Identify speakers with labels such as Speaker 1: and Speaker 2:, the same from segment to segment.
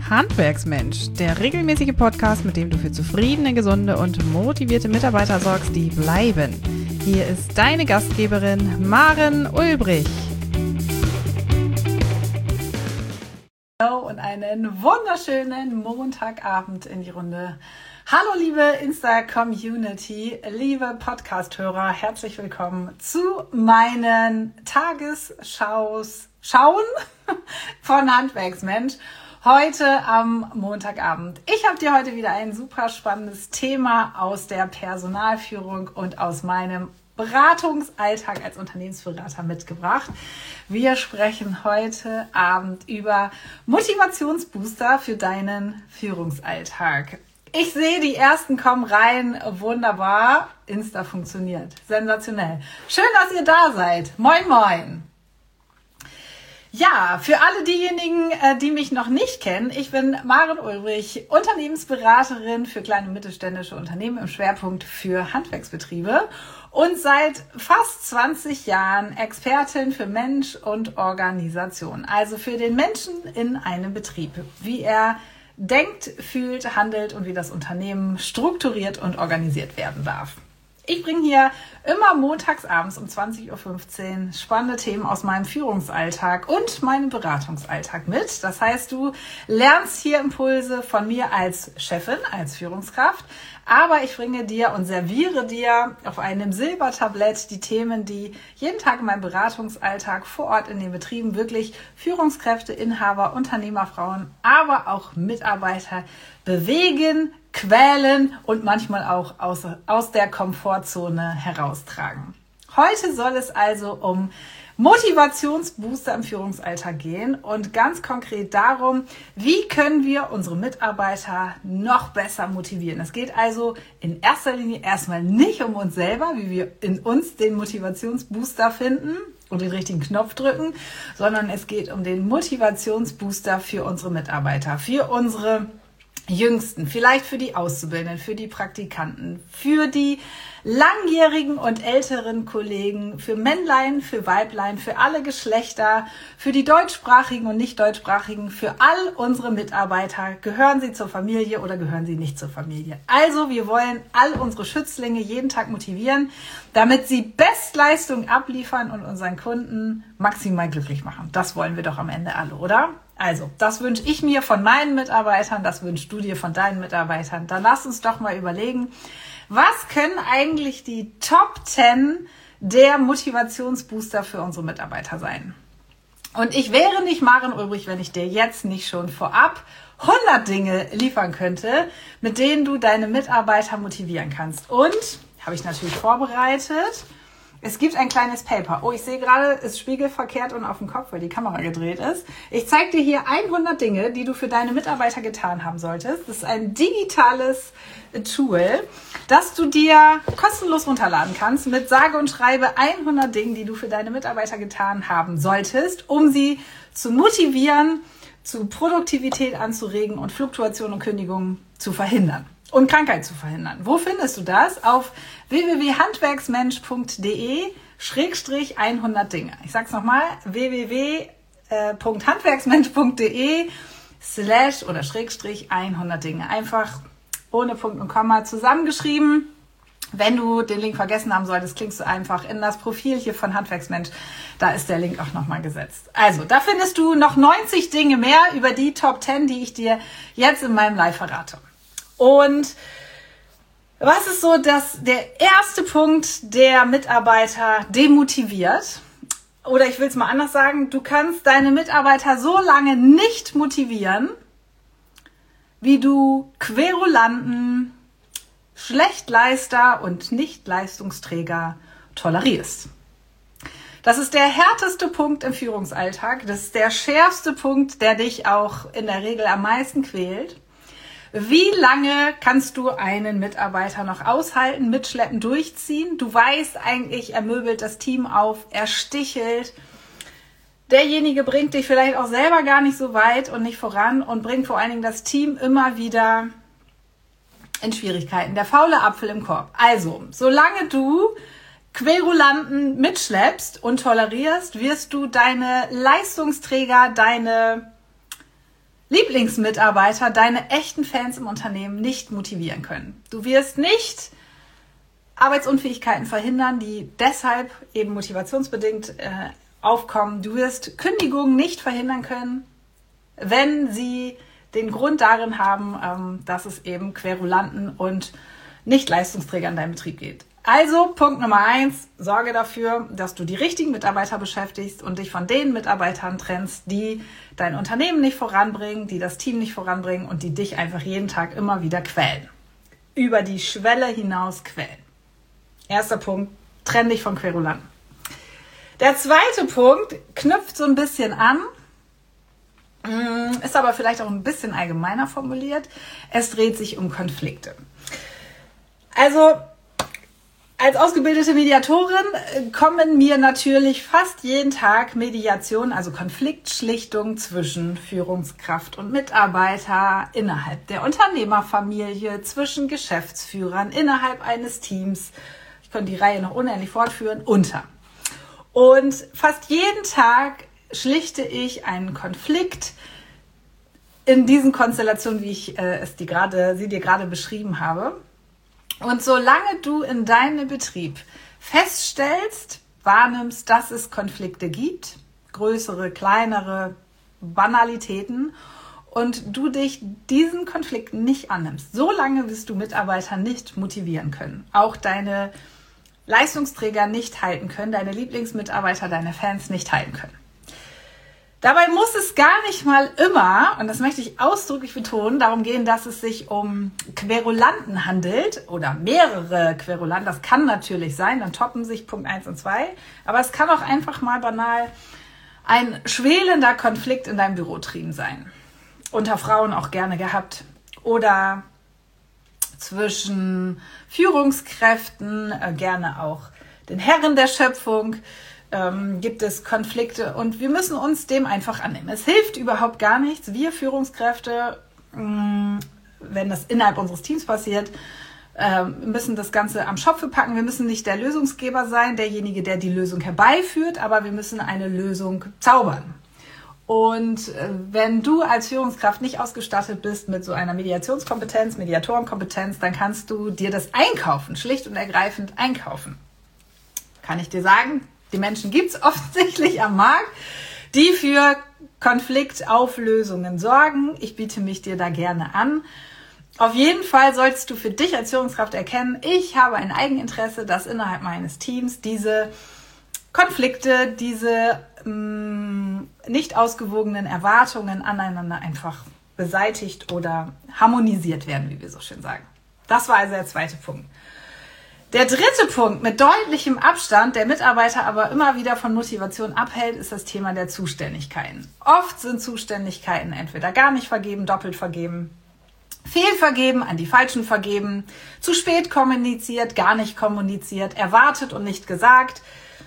Speaker 1: Handwerksmensch, der regelmäßige Podcast, mit dem du für zufriedene, gesunde und motivierte Mitarbeiter sorgst, die bleiben. Hier ist deine Gastgeberin Maren Ulbrich. Hallo und einen wunderschönen Montagabend in die Runde. Hallo liebe Insta-Community, liebe Podcast-Hörer, herzlich willkommen zu meinen Tagesschauen von Handwerksmensch. Heute am Montagabend. Ich habe dir heute wieder ein super spannendes Thema aus der Personalführung und aus meinem Beratungsalltag als Unternehmensberater mitgebracht. Wir sprechen heute Abend über Motivationsbooster für deinen Führungsalltag. Ich sehe, die ersten kommen rein. Wunderbar. Insta funktioniert. Sensationell. Schön, dass ihr da seid. Moin, moin. Ja, für alle diejenigen, die mich noch nicht kennen, ich bin Maren Ulbrich, Unternehmensberaterin für kleine und mittelständische Unternehmen im Schwerpunkt für Handwerksbetriebe und seit fast 20 Jahren Expertin für Mensch und Organisation, also für den Menschen in einem Betrieb, wie er denkt, fühlt, handelt und wie das Unternehmen strukturiert und organisiert werden darf. Ich bringe hier immer montags abends um 20.15 Uhr spannende Themen aus meinem Führungsalltag und meinem Beratungsalltag mit. Das heißt, du lernst hier Impulse von mir als Chefin, als Führungskraft, aber ich bringe dir und serviere dir auf einem Silbertablett die Themen, die jeden Tag in meinem Beratungsalltag vor Ort in den Betrieben wirklich Führungskräfte, Inhaber, Unternehmerfrauen, aber auch Mitarbeiter bewegen, quälen und manchmal auch aus der Komfortzone heraustragen. Heute soll es also um Motivationsbooster im Führungsalltag gehen und ganz konkret darum, wie können wir unsere Mitarbeiter noch besser motivieren. Es geht also in erster Linie erstmal nicht um uns selber, wie wir in uns den Motivationsbooster finden und den richtigen Knopf drücken, sondern es geht um den Motivationsbooster für unsere Mitarbeiter, für unsere Jüngsten, vielleicht für die Auszubildenden, für die Praktikanten, für die langjährigen und älteren Kollegen, für Männlein, für Weiblein, für alle Geschlechter, für die deutschsprachigen und nicht deutschsprachigen, für all unsere Mitarbeiter. Gehören sie zur Familie oder gehören sie nicht zur Familie? Also wir wollen all unsere Schützlinge jeden Tag motivieren, damit sie Bestleistung abliefern und unseren Kunden maximal glücklich machen. Das wollen wir doch am Ende alle, oder? Also, das wünsche ich mir von meinen Mitarbeitern, das wünschst du dir von deinen Mitarbeitern. Dann lass uns doch mal überlegen, was können eigentlich die Top 10 der Motivationsbooster für unsere Mitarbeiter sein? Und ich wäre nicht Maren Ulbrich, wenn ich dir jetzt nicht schon vorab 100 Dinge liefern könnte, mit denen du deine Mitarbeiter motivieren kannst. Und, habe ich natürlich vorbereitet, es gibt ein kleines Paper. Oh, ich sehe gerade, es ist spiegelverkehrt und auf dem Kopf, weil die Kamera gedreht ist. Ich zeige dir hier 100 Dinge, die du für deine Mitarbeiter getan haben solltest. Das ist ein digitales Tool, das du dir kostenlos runterladen kannst mit sage und schreibe 100 Dingen, die du für deine Mitarbeiter getan haben solltest, um sie zu motivieren, zu Produktivität anzuregen und Fluktuation und Kündigungen zu verhindern. Und Krankheit zu verhindern. Wo findest du das? Auf www.handwerksmensch.de/100 Dinge. Ich sag's nochmal, www.handwerksmensch.de/100 Dinge. Einfach ohne Punkt und Komma zusammengeschrieben. Wenn du den Link vergessen haben solltest, klickst du einfach in das Profil hier von Handwerksmensch. Da ist der Link auch nochmal gesetzt. Also, da findest du noch 90 Dinge mehr über die Top 10, die ich dir jetzt in meinem Live verrate. Und was ist so der erste Punkt, der Mitarbeiter demotiviert? Oder ich will es mal anders sagen, du kannst deine Mitarbeiter so lange nicht motivieren, wie du Querulanten, Schlechtleister und Nichtleistungsträger tolerierst. Das ist der härteste Punkt im Führungsalltag. Das ist der schärfste Punkt, der dich auch in der Regel am meisten quält. Wie lange kannst du einen Mitarbeiter noch aushalten, mitschleppen, durchziehen? Du weißt eigentlich, er möbelt das Team auf, er stichelt. Derjenige bringt dich vielleicht auch selber gar nicht so weit und nicht voran und bringt vor allen Dingen das Team immer wieder in Schwierigkeiten. Der faule Apfel im Korb. Also, solange du Querulanten mitschleppst und tolerierst, wirst du deine Leistungsträger, deine Lieblingsmitarbeiter, deine echten Fans im Unternehmen nicht motivieren können. Du wirst nicht Arbeitsunfähigkeiten verhindern, die deshalb eben motivationsbedingt aufkommen. Du wirst Kündigungen nicht verhindern können, wenn sie den Grund darin haben, dass es eben Querulanten und Nicht-Leistungsträger in deinem Betrieb geht. Also Punkt Nummer 1, sorge dafür, dass du die richtigen Mitarbeiter beschäftigst und dich von den Mitarbeitern trennst, die dein Unternehmen nicht voranbringen, die das Team nicht voranbringen und die dich einfach jeden Tag immer wieder quälen. Über die Schwelle hinaus quälen. Erster Punkt, trenn dich von Querulanten. Der zweite Punkt knüpft so ein bisschen an, ist aber vielleicht auch ein bisschen allgemeiner formuliert. Es dreht sich um Konflikte. Also als ausgebildete Mediatorin kommen mir natürlich fast jeden Tag Mediation, also Konfliktschlichtung zwischen Führungskraft und Mitarbeiter, innerhalb der Unternehmerfamilie, zwischen Geschäftsführern, innerhalb eines Teams. Ich könnte die Reihe noch unendlich fortführen, unter. Und fast jeden Tag schlichte ich einen Konflikt in diesen Konstellationen, wie ich sie dir gerade beschrieben habe. Und solange du in deinem Betrieb feststellst, wahrnimmst, dass es Konflikte gibt, größere, kleinere Banalitäten, und du dich diesen Konflikten nicht annimmst, solange wirst du Mitarbeiter nicht motivieren können, auch deine Leistungsträger nicht halten können, deine Lieblingsmitarbeiter, deine Fans nicht halten können. Dabei muss es gar nicht mal immer, und das möchte ich ausdrücklich betonen, darum gehen, dass es sich um Querulanten handelt oder mehrere Querulanten. Das kann natürlich sein, dann toppen sich Punkt 1 und 2. Aber es kann auch einfach mal banal ein schwelender Konflikt in deinem Büroteam sein. Unter Frauen auch gerne gehabt. Oder zwischen Führungskräften, gerne auch den Herren der Schöpfung, gibt es Konflikte und wir müssen uns dem einfach annehmen. Es hilft überhaupt gar nichts. Wir Führungskräfte, wenn das innerhalb unseres Teams passiert, müssen das Ganze am Schopfe packen. Wir müssen nicht der Lösungsgeber sein, derjenige, der die Lösung herbeiführt, aber wir müssen eine Lösung zaubern. Und wenn du als Führungskraft nicht ausgestattet bist mit so einer Mediationskompetenz, Mediatorenkompetenz, dann kannst du dir das einkaufen, schlicht und ergreifend einkaufen. Kann ich dir sagen, die Menschen gibt es offensichtlich am Markt, die für Konfliktauflösungen sorgen. Ich biete mich dir da gerne an. Auf jeden Fall solltest du für dich als Führungskraft erkennen, ich habe ein Eigeninteresse, dass innerhalb meines Teams diese Konflikte, diese nicht ausgewogenen Erwartungen aneinander einfach beseitigt oder harmonisiert werden, wie wir so schön sagen. Das war also der zweite Punkt. Der dritte Punkt mit deutlichem Abstand, der Mitarbeiter aber immer wieder von Motivation abhält, ist das Thema der Zuständigkeiten. Oft sind Zuständigkeiten entweder gar nicht vergeben, doppelt vergeben, fehlvergeben, an die Falschen vergeben, zu spät kommuniziert, gar nicht kommuniziert, erwartet und nicht gesagt.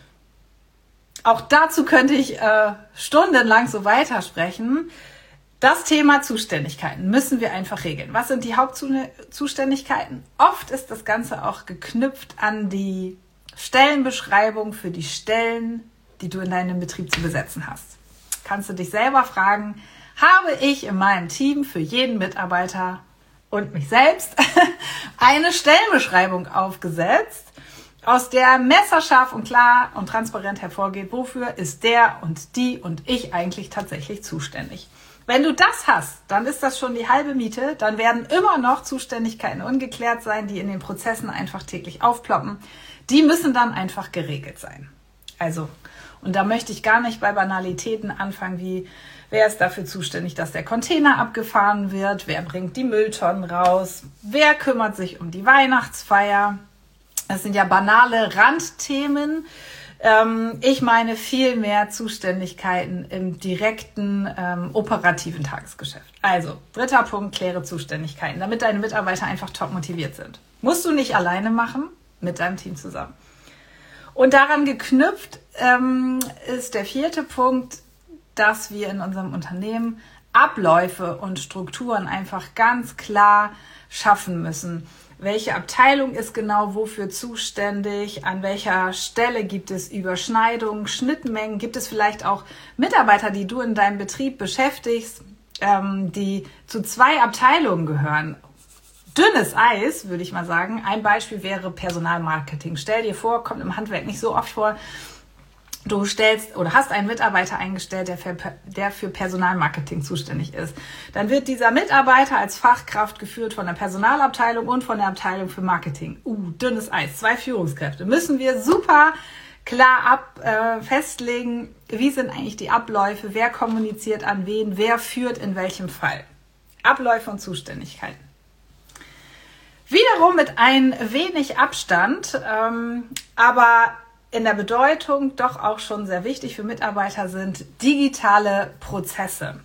Speaker 1: Auch dazu könnte ich stundenlang so weitersprechen. Das Thema Zuständigkeiten müssen wir einfach regeln. Was sind die Hauptzuständigkeiten? Oft ist das Ganze auch geknüpft an die Stellenbeschreibung für die Stellen, die du in deinem Betrieb zu besetzen hast. Kannst du dich selber fragen, habe ich in meinem Team für jeden Mitarbeiter und mich selbst eine Stellenbeschreibung aufgesetzt, aus der messerscharf und klar und transparent hervorgeht, wofür ist der und die und ich eigentlich tatsächlich zuständig. Wenn du das hast, dann ist das schon die halbe Miete. Dann werden immer noch Zuständigkeiten ungeklärt sein, die in den Prozessen einfach täglich aufploppen. Die müssen dann einfach geregelt sein. Also, und da möchte ich gar nicht bei Banalitäten anfangen, wie wer ist dafür zuständig, dass der Container abgefahren wird, wer bringt die Mülltonnen raus, wer kümmert sich um die Weihnachtsfeier. Das sind ja banale Randthemen. Ich meine viel mehr Zuständigkeiten im direkten operativen Tagesgeschäft. Also, dritter Punkt, kläre Zuständigkeiten, damit deine Mitarbeiter einfach top motiviert sind. Musst du nicht alleine machen, mit deinem Team zusammen. Und daran geknüpft ist der vierte Punkt, dass wir in unserem Unternehmen Abläufe und Strukturen einfach ganz klar schaffen müssen. Welche Abteilung ist genau wofür zuständig? An welcher Stelle gibt es Überschneidungen, Schnittmengen? Gibt es vielleicht auch Mitarbeiter, die du in deinem Betrieb beschäftigst, die zu 2 Abteilungen gehören. Dünnes Eis, würde ich mal sagen. Ein Beispiel wäre Personalmarketing. Stell dir vor, kommt im Handwerk nicht so oft vor, du stellst oder hast einen Mitarbeiter eingestellt, der für Personalmarketing zuständig ist. Dann wird dieser Mitarbeiter als Fachkraft geführt von der Personalabteilung und von der Abteilung für Marketing. Dünnes Eis, 2 Führungskräfte. Müssen wir super klar festlegen, wie sind eigentlich die Abläufe, wer kommuniziert an wen, wer führt in welchem Fall. Abläufe und Zuständigkeiten. Wiederum mit ein wenig Abstand, aber in der Bedeutung doch auch schon sehr wichtig für Mitarbeiter sind digitale Prozesse.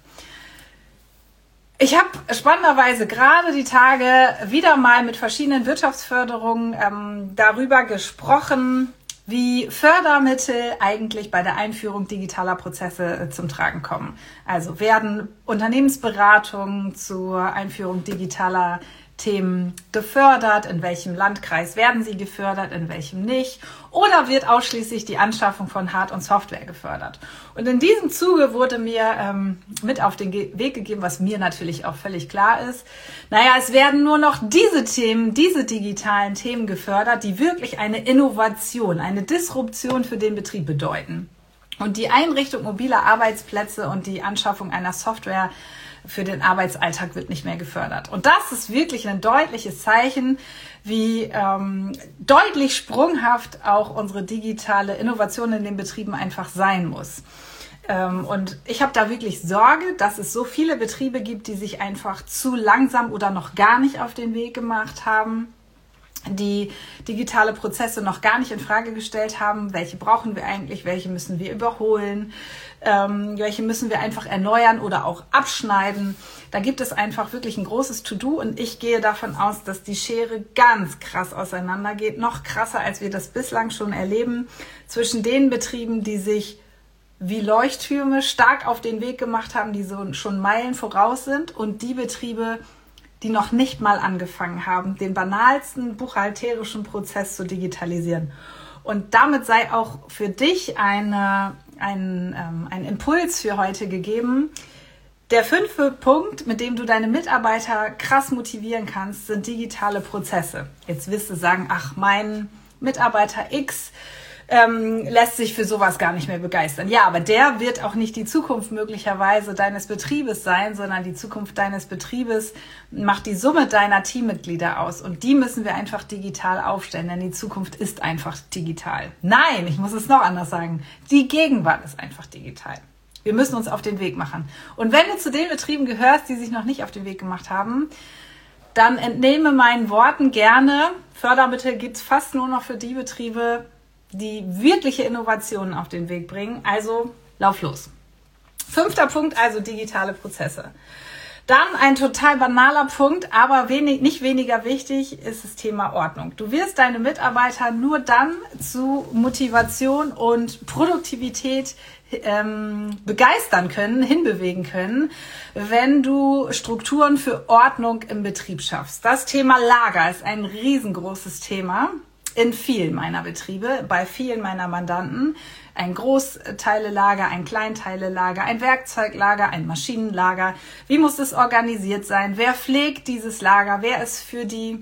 Speaker 1: Ich habe spannenderweise gerade die Tage wieder mal mit verschiedenen Wirtschaftsförderungen darüber gesprochen, wie Fördermittel eigentlich bei der Einführung digitaler Prozesse zum Tragen kommen. Also werden Unternehmensberatungen zur Einführung digitaler Themen gefördert, in welchem Landkreis werden sie gefördert, in welchem nicht, oder wird ausschließlich die Anschaffung von Hard- und Software gefördert. Und in diesem Zuge wurde mir mit auf den Weg gegeben, was mir natürlich auch völlig klar ist, es werden nur noch diese Themen, diese digitalen Themen gefördert, die wirklich eine Innovation, eine Disruption für den Betrieb bedeuten. Und die Einrichtung mobiler Arbeitsplätze und die Anschaffung einer Software für den Arbeitsalltag wird nicht mehr gefördert. Und das ist wirklich ein deutliches Zeichen, wie deutlich sprunghaft auch unsere digitale Innovation in den Betrieben einfach sein muss. Und ich habe da wirklich Sorge, dass es so viele Betriebe gibt, die sich einfach zu langsam oder noch gar nicht auf den Weg gemacht haben, die digitale Prozesse noch gar nicht in Frage gestellt haben. Welche brauchen wir eigentlich? Welche müssen wir überholen? Welche müssen wir einfach erneuern oder auch abschneiden? Da gibt es einfach wirklich ein großes To-Do und ich gehe davon aus, dass die Schere ganz krass auseinandergeht, noch krasser, als wir das bislang schon erleben, zwischen den Betrieben, die sich wie Leuchttürme stark auf den Weg gemacht haben, die so schon Meilen voraus sind, und die Betriebe, die noch nicht mal angefangen haben, den banalsten buchhalterischen Prozess zu digitalisieren. Und damit sei auch für dich ein Impuls für heute gegeben. Der 5. Punkt, mit dem du deine Mitarbeiter krass motivieren kannst, sind digitale Prozesse. Jetzt wirst du sagen, mein Mitarbeiter X lässt sich für sowas gar nicht mehr begeistern. Ja, aber der wird auch nicht die Zukunft möglicherweise deines Betriebes sein, sondern die Zukunft deines Betriebes macht die Summe deiner Teammitglieder aus. Und die müssen wir einfach digital aufstellen, denn die Zukunft ist einfach digital. Nein, ich muss es noch anders sagen. Die Gegenwart ist einfach digital. Wir müssen uns auf den Weg machen. Und wenn du zu den Betrieben gehörst, die sich noch nicht auf den Weg gemacht haben, dann entnehme meinen Worten gerne, Fördermittel gibt es fast nur noch für die Betriebe, die wirkliche Innovationen auf den Weg bringen. Also lauf los. 5. Punkt, also digitale Prozesse. Dann ein total banaler Punkt, aber nicht weniger wichtig, ist das Thema Ordnung. Du wirst deine Mitarbeiter nur dann zu Motivation und Produktivität begeistern können, hinbewegen können, wenn du Strukturen für Ordnung im Betrieb schaffst. Das Thema Lager ist ein riesengroßes Thema in vielen meiner Betriebe, bei vielen meiner Mandanten. Ein Großteilelager, ein Kleinteilelager, ein Werkzeuglager, ein Maschinenlager. Wie muss es organisiert sein? Wer pflegt dieses Lager? Wer ist für die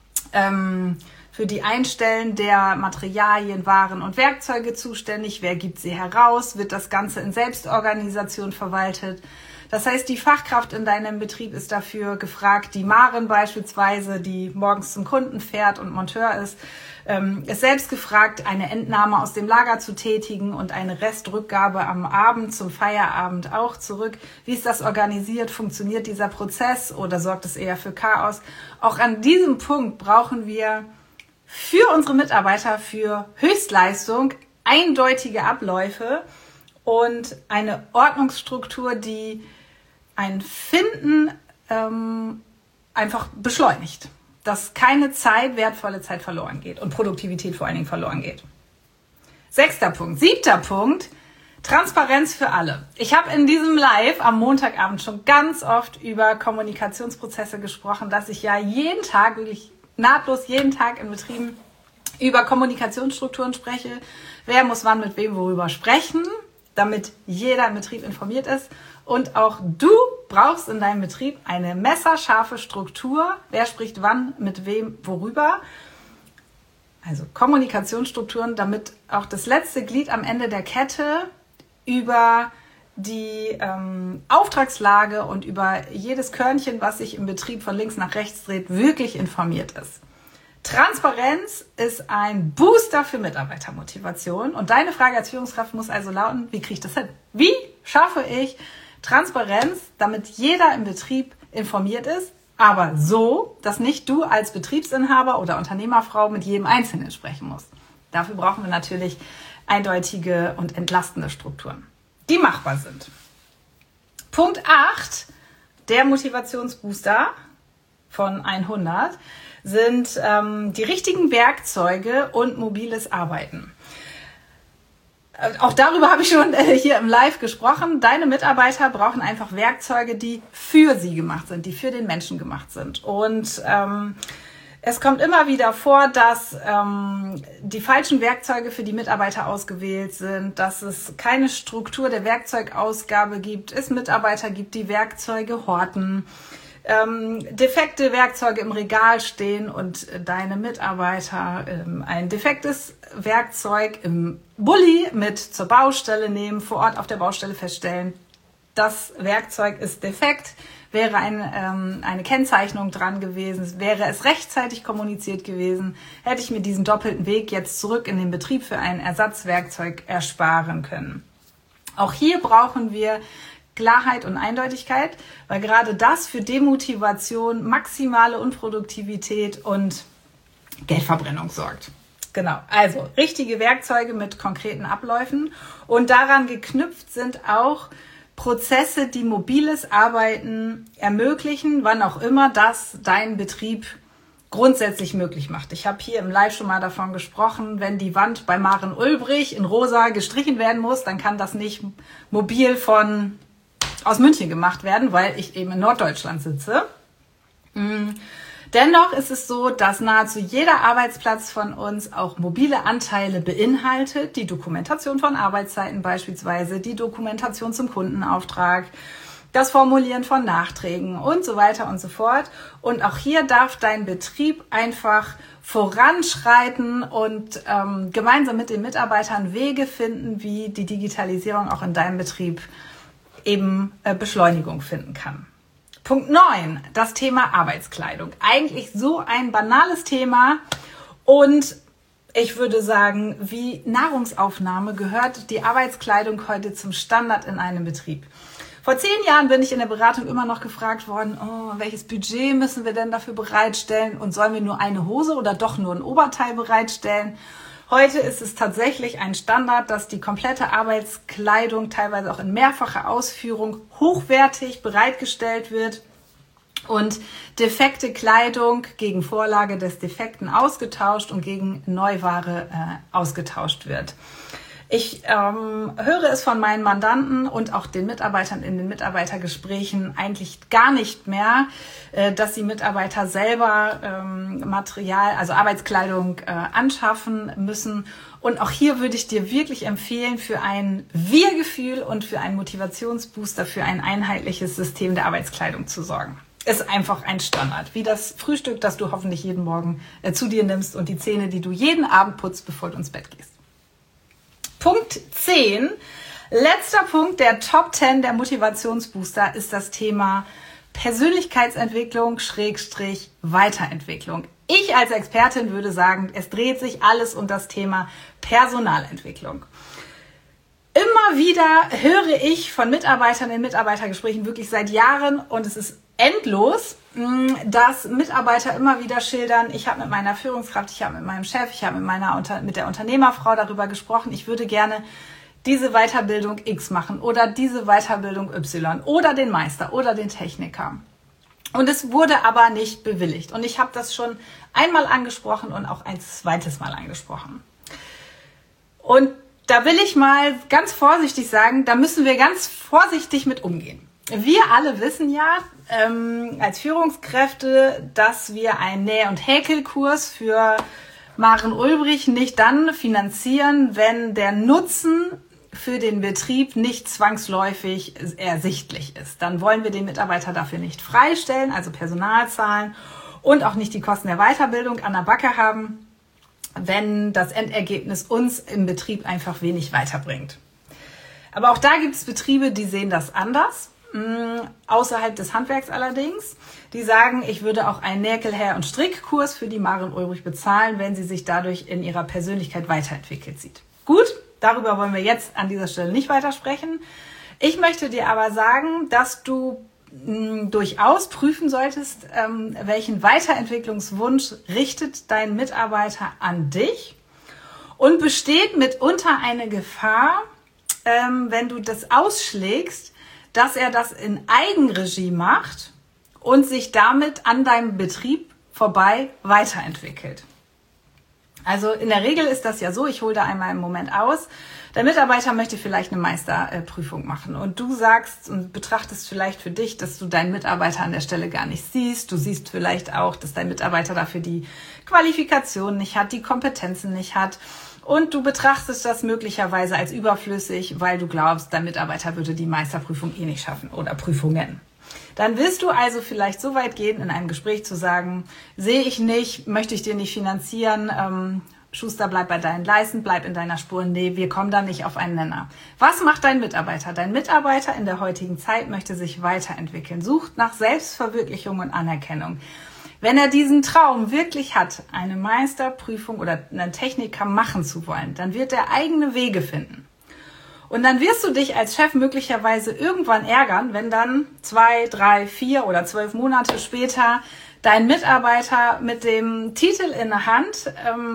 Speaker 1: Einstellen der Materialien, Waren und Werkzeuge zuständig? Wer gibt sie heraus? Wird das Ganze in Selbstorganisation verwaltet? Das heißt, die Fachkraft in deinem Betrieb ist dafür gefragt, die Maren beispielsweise, die morgens zum Kunden fährt und Monteur ist selbst gefragt, eine Entnahme aus dem Lager zu tätigen und eine Restrückgabe am Abend zum Feierabend auch zurück. Wie ist das organisiert? Funktioniert dieser Prozess oder sorgt es eher für Chaos? Auch an diesem Punkt brauchen wir für unsere Mitarbeiter für Höchstleistung eindeutige Abläufe und eine Ordnungsstruktur, die ein Finden einfach beschleunigt. Dass keine wertvolle Zeit verloren geht und Produktivität vor allen Dingen verloren geht. 6. Punkt. 7. Punkt, Transparenz für alle. Ich habe in diesem Live am Montagabend schon ganz oft über Kommunikationsprozesse gesprochen, dass ich ja jeden Tag, wirklich nahtlos jeden Tag in Betrieben über Kommunikationsstrukturen spreche. Wer muss wann mit wem worüber sprechen, damit jeder im Betrieb informiert ist. Und auch du brauchst in deinem Betrieb eine messerscharfe Struktur. Wer spricht wann, mit wem, worüber? Also Kommunikationsstrukturen, damit auch das letzte Glied am Ende der Kette über die Auftragslage und über jedes Körnchen, was sich im Betrieb von links nach rechts dreht, wirklich informiert ist. Transparenz ist ein Booster für Mitarbeitermotivation. Und deine Frage als Führungskraft muss also lauten, wie kriege ich das hin? Wie schaffe ich Transparenz, damit jeder im Betrieb informiert ist, aber so, dass nicht du als Betriebsinhaber oder Unternehmerfrau mit jedem Einzelnen sprechen musst. Dafür brauchen wir natürlich eindeutige und entlastende Strukturen, die machbar sind. Punkt 8, der Motivationsbooster von 100, sind die richtigen Werkzeuge und mobiles Arbeiten. Auch darüber habe ich schon hier im Live gesprochen. Deine Mitarbeiter brauchen einfach Werkzeuge, die für sie gemacht sind, die für den Menschen gemacht sind. Und es kommt immer wieder vor, dass die falschen Werkzeuge für die Mitarbeiter ausgewählt sind, dass es keine Struktur der Werkzeugausgabe gibt, es Mitarbeiter gibt, die Werkzeuge horten, defekte Werkzeuge im Regal stehen und deine Mitarbeiter ein defektes Werkzeug im Bulli mit zur Baustelle nehmen, vor Ort auf der Baustelle feststellen, das Werkzeug ist defekt, wäre eine Kennzeichnung dran gewesen, wäre es rechtzeitig kommuniziert gewesen, hätte ich mir diesen doppelten Weg jetzt zurück in den Betrieb für ein Ersatzwerkzeug ersparen können. Auch hier brauchen wir Klarheit und Eindeutigkeit, weil gerade das für Demotivation, maximale Unproduktivität und Geldverbrennung sorgt. Genau, also richtige Werkzeuge mit konkreten Abläufen und daran geknüpft sind auch Prozesse, die mobiles Arbeiten ermöglichen, wann auch immer das dein Betrieb grundsätzlich möglich macht. Ich habe hier im Live schon mal davon gesprochen, wenn die Wand bei Maren Ulbrich in rosa gestrichen werden muss, dann kann das nicht mobil aus München gemacht werden, weil ich eben in Norddeutschland sitze. Dennoch ist es so, dass nahezu jeder Arbeitsplatz von uns auch mobile Anteile beinhaltet, die Dokumentation von Arbeitszeiten beispielsweise, die Dokumentation zum Kundenauftrag, das Formulieren von Nachträgen und so weiter und so fort. Und auch hier darf dein Betrieb einfach voranschreiten und gemeinsam mit den Mitarbeitern Wege finden, wie die Digitalisierung auch in deinem Betrieb eben Beschleunigung finden kann. Punkt 9, das Thema Arbeitskleidung. Eigentlich so ein banales Thema und ich würde sagen, wie Nahrungsaufnahme gehört die Arbeitskleidung heute zum Standard in einem Betrieb. Vor 10 Jahren bin ich in der Beratung immer noch gefragt worden, welches Budget müssen wir denn dafür bereitstellen und sollen wir nur eine Hose oder doch nur ein Oberteil bereitstellen? Heute ist es tatsächlich ein Standard, dass die komplette Arbeitskleidung teilweise auch in mehrfacher Ausführung hochwertig bereitgestellt wird und defekte Kleidung gegen Vorlage des Defekten ausgetauscht und gegen Neuware ausgetauscht wird. Ich höre es von meinen Mandanten und auch den Mitarbeitern in den Mitarbeitergesprächen eigentlich gar nicht mehr, dass die Mitarbeiter selber Material, also Arbeitskleidung anschaffen müssen. Und auch hier würde ich dir wirklich empfehlen, für ein Wir-Gefühl und für einen Motivationsbooster, für ein einheitliches System der Arbeitskleidung zu sorgen. Ist einfach ein Standard, wie das Frühstück, das du hoffentlich jeden Morgen zu dir nimmst und die Zähne, die du jeden Abend putzt, bevor du ins Bett gehst. Punkt 10, letzter Punkt der Top 10 der Motivationsbooster ist das Thema Persönlichkeitsentwicklung / Weiterentwicklung. Ich als Expertin würde sagen, es dreht sich alles um das Thema Personalentwicklung. Immer wieder höre ich von Mitarbeitern in Mitarbeitergesprächen wirklich seit Jahren und es ist endlos, dass Mitarbeiter immer wieder schildern, ich habe mit meiner Führungskraft, ich habe mit meinem Chef, ich habe mit der Unternehmerfrau darüber gesprochen, ich würde gerne diese Weiterbildung X machen oder diese Weiterbildung Y oder den Meister oder den Techniker. Und es wurde aber nicht bewilligt. Und ich habe das schon einmal angesprochen und auch ein zweites Mal angesprochen. Und da will ich mal ganz vorsichtig sagen, da müssen wir ganz vorsichtig mit umgehen. Wir alle wissen ja als Führungskräfte, dass wir einen Näh- und Häkelkurs für Maren Ulbrich nicht dann finanzieren, wenn der Nutzen für den Betrieb nicht zwangsläufig ersichtlich ist. Dann wollen wir den Mitarbeiter dafür nicht freistellen, also Personal zahlen und auch nicht die Kosten der Weiterbildung an der Backe haben, wenn das Endergebnis uns im Betrieb einfach wenig weiterbringt. Aber auch da gibt es Betriebe, die sehen das anders, außerhalb des Handwerks allerdings. Die sagen, ich würde auch einen Nägelherr- und Strickkurs für die Maren Ulrich bezahlen, wenn sie sich dadurch in ihrer Persönlichkeit weiterentwickelt sieht. Gut, darüber wollen wir jetzt an dieser Stelle nicht weiter sprechen. Ich möchte dir aber sagen, dass du durchaus prüfen solltest, welchen Weiterentwicklungswunsch richtet dein Mitarbeiter an dich, und besteht mitunter eine Gefahr, wenn du das ausschlägst, dass er das in Eigenregie macht und sich damit an deinem Betrieb vorbei weiterentwickelt. Also in der Regel ist das ja so, ich hole da einmal im Moment aus, der Mitarbeiter möchte vielleicht eine Meisterprüfung machen und du sagst und betrachtest vielleicht für dich, dass du deinen Mitarbeiter an der Stelle gar nicht siehst. Du siehst vielleicht auch, dass dein Mitarbeiter dafür die Qualifikation nicht hat, die Kompetenzen nicht hat, und du betrachtest das möglicherweise als überflüssig, weil du glaubst, dein Mitarbeiter würde die Meisterprüfung eh nicht schaffen oder Prüfungen. Dann willst du also vielleicht so weit gehen, in einem Gespräch zu sagen, sehe ich nicht, möchte ich dir nicht finanzieren, Schuster, bleib bei deinen Leisten, bleib in deiner Spur. Nee, wir kommen da nicht auf einen Nenner. Was macht dein Mitarbeiter? Dein Mitarbeiter in der heutigen Zeit möchte sich weiterentwickeln, sucht nach Selbstverwirklichung und Anerkennung. Wenn er diesen Traum wirklich hat, eine Meisterprüfung oder einen Techniker machen zu wollen, dann wird er eigene Wege finden. Und dann wirst du dich als Chef möglicherweise irgendwann ärgern, wenn dann 2, 3, 4 oder 12 Monate später dein Mitarbeiter mit dem Titel in der Hand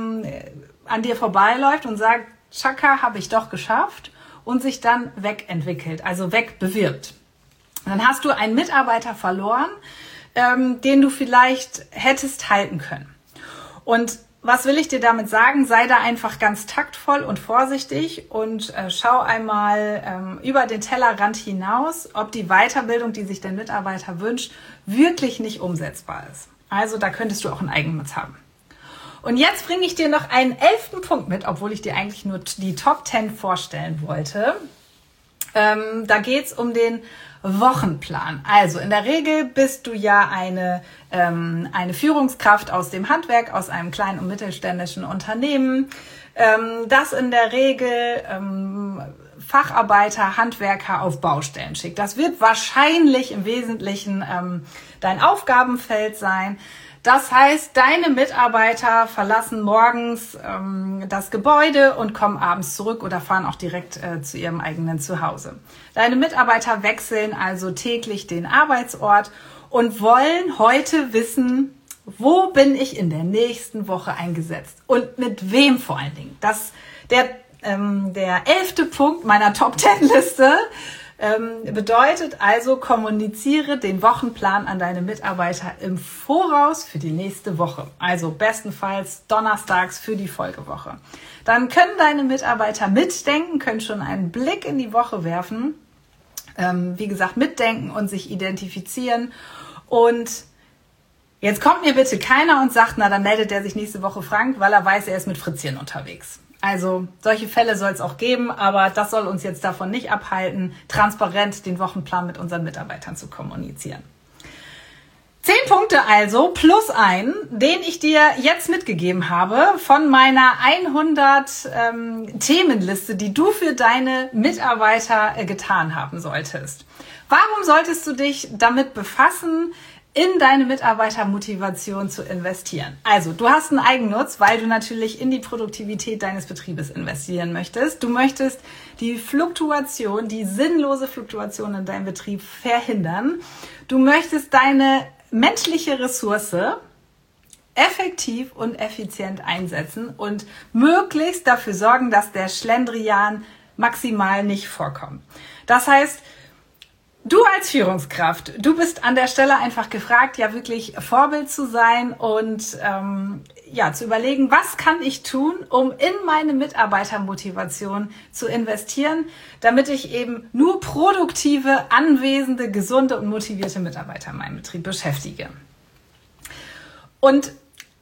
Speaker 1: an dir vorbeiläuft und sagt, Chaka, habe ich doch geschafft, und sich dann wegentwickelt, also wegbewirbt. Dann hast du einen Mitarbeiter verloren, den du vielleicht hättest halten können. Und was will ich dir damit sagen? Sei da einfach ganz taktvoll und vorsichtig und schau einmal über den Tellerrand hinaus, ob die Weiterbildung, die sich dein Mitarbeiter wünscht, wirklich nicht umsetzbar ist. Also da könntest du auch einen Eigennutz haben. Und jetzt bringe ich dir noch einen 11. Punkt mit, obwohl ich dir eigentlich nur die Top 10 vorstellen wollte. Da geht es um den Wochenplan. Also in der Regel bist du ja eine Führungskraft aus dem Handwerk, aus einem kleinen und mittelständischen Unternehmen, das in der Regel Facharbeiter, Handwerker auf Baustellen schickt. Das wird wahrscheinlich im Wesentlichen dein Aufgabenfeld sein. Das heißt, deine Mitarbeiter verlassen morgens das Gebäude und kommen abends zurück oder fahren auch direkt zu ihrem eigenen Zuhause. Deine Mitarbeiter wechseln also täglich den Arbeitsort und wollen heute wissen, wo bin ich in der nächsten Woche eingesetzt und mit wem vor allen Dingen. Der 11. Punkt meiner Top-10-Liste bedeutet also, kommuniziere den Wochenplan an deine Mitarbeiter im Voraus für die nächste Woche. Also bestenfalls donnerstags für die Folgewoche. Dann können deine Mitarbeiter mitdenken, können schon einen Blick in die Woche werfen. Wie gesagt, mitdenken und sich identifizieren. Und jetzt kommt mir bitte keiner und sagt, na dann meldet der sich nächste Woche Frank, weil er weiß, er ist mit Fritzchen unterwegs. Also solche Fälle soll es auch geben, aber das soll uns jetzt davon nicht abhalten, transparent den Wochenplan mit unseren Mitarbeitern zu kommunizieren. 10 Punkte also plus einen, den ich dir jetzt mitgegeben habe von meiner 100 Themenliste, die du für deine Mitarbeiter getan haben solltest. Warum solltest du dich damit befassen, in deine Mitarbeitermotivation zu investieren? Also, du hast einen Eigennutz, weil du natürlich in die Produktivität deines Betriebes investieren möchtest. Du möchtest die Fluktuation, die sinnlose Fluktuation in deinem Betrieb verhindern. Du möchtest deine menschliche Ressource effektiv und effizient einsetzen und möglichst dafür sorgen, dass der Schlendrian maximal nicht vorkommt. Das heißt, du als Führungskraft, du bist an der Stelle einfach gefragt, ja wirklich Vorbild zu sein und zu überlegen, was kann ich tun, um in meine Mitarbeitermotivation zu investieren, damit ich eben nur produktive, anwesende, gesunde und motivierte Mitarbeiter in meinem Betrieb beschäftige. Und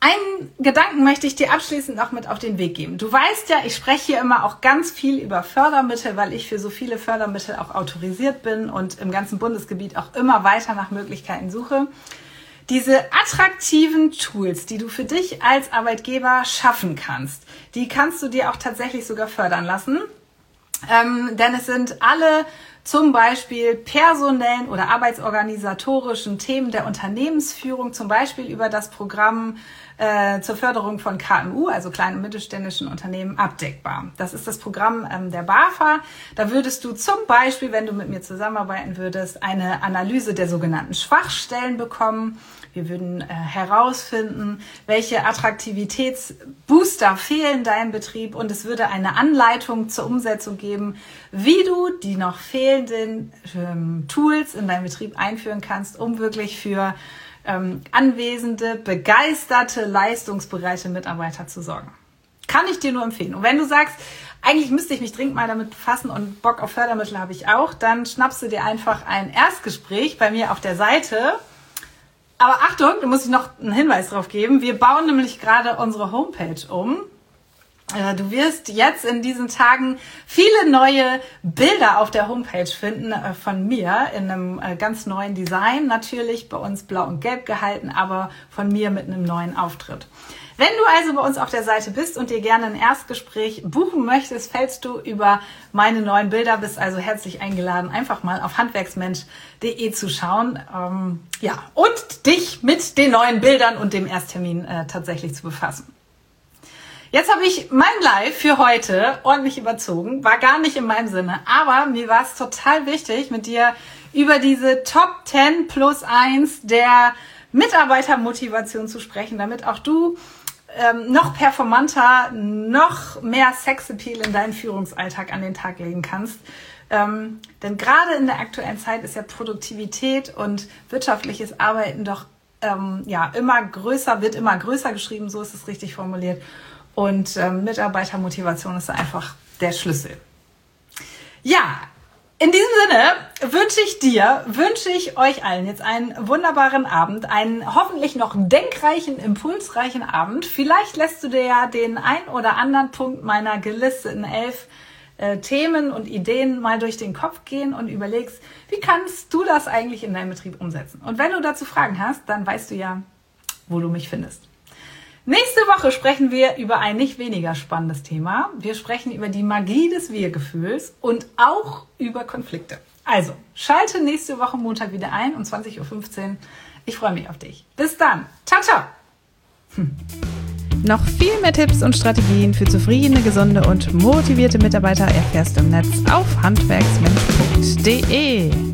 Speaker 1: Einen Gedanken möchte ich dir abschließend noch mit auf den Weg geben. Du weißt ja, ich spreche hier immer auch ganz viel über Fördermittel, weil ich für so viele Fördermittel auch autorisiert bin und im ganzen Bundesgebiet auch immer weiter nach Möglichkeiten suche. Diese attraktiven Tools, die du für dich als Arbeitgeber schaffen kannst, die kannst du dir auch tatsächlich sogar fördern lassen. Denn es sind alle zum Beispiel personellen oder arbeitsorganisatorischen Themen der Unternehmensführung, zum Beispiel über das Programm zur Förderung von KMU, also kleinen und mittelständischen Unternehmen, abdeckbar. Das ist das Programm der BAFA. Da würdest du zum Beispiel, wenn du mit mir zusammenarbeiten würdest, eine Analyse der sogenannten Schwachstellen bekommen. Wir würden herausfinden, welche Attraktivitätsbooster fehlen deinem Betrieb, und es würde eine Anleitung zur Umsetzung geben, wie du die noch fehlenden Tools in deinem Betrieb einführen kannst, um wirklich für anwesende, begeisterte, leistungsbereite Mitarbeiter zu sorgen. Kann ich dir nur empfehlen. Und wenn du sagst, eigentlich müsste ich mich dringend mal damit befassen und Bock auf Fördermittel habe ich auch, dann schnappst du dir einfach ein Erstgespräch bei mir auf der Seite. Aber Achtung, da muss ich noch einen Hinweis drauf geben. Wir bauen nämlich gerade unsere Homepage um. Du wirst jetzt in diesen Tagen viele neue Bilder auf der Homepage finden von mir in einem ganz neuen Design. Natürlich bei uns blau und gelb gehalten, aber von mir mit einem neuen Auftritt. Wenn du also bei uns auf der Seite bist und dir gerne ein Erstgespräch buchen möchtest, fällst du über meine neuen Bilder, bist also herzlich eingeladen, einfach mal auf handwerksmensch.de zu schauen, und dich mit den neuen Bildern und dem Ersttermin tatsächlich zu befassen. Jetzt habe ich mein Live für heute ordentlich überzogen, war gar nicht in meinem Sinne, aber mir war es total wichtig, mit dir über diese Top 10 plus 1 der Mitarbeitermotivation zu sprechen, damit auch du noch performanter, noch mehr Sexappeal in deinen Führungsalltag an den Tag legen kannst. Denn gerade in der aktuellen Zeit ist ja Produktivität und wirtschaftliches Arbeiten doch wird immer größer geschrieben, so ist es richtig formuliert. Und Mitarbeitermotivation ist einfach der Schlüssel. Ja, in diesem Sinne wünsche ich euch allen jetzt einen wunderbaren Abend, einen hoffentlich noch denkreichen, impulsreichen Abend. Vielleicht lässt du dir ja den ein oder anderen Punkt meiner gelisteten 11 Themen und Ideen mal durch den Kopf gehen und überlegst, wie kannst du das eigentlich in deinem Betrieb umsetzen? Und wenn du dazu Fragen hast, dann weißt du ja, wo du mich findest. Nächste Woche sprechen wir über ein nicht weniger spannendes Thema. Wir sprechen über die Magie des Wir-Gefühls und auch über Konflikte. Also, schalte nächste Woche Montag wieder ein um 20:15 Uhr. Ich freue mich auf dich. Bis dann. Ciao, ciao.
Speaker 2: Noch viel mehr Tipps und Strategien für zufriedene, gesunde und motivierte Mitarbeiter erfährst du im Netz auf handwerksmensch.de.